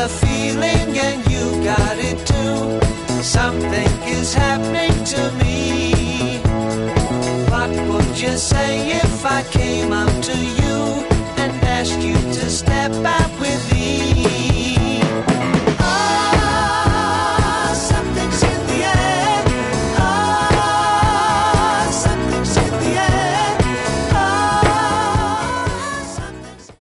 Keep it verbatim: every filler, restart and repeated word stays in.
a feeling and you got it too. Something is happening to me. What would you say if I came up to you?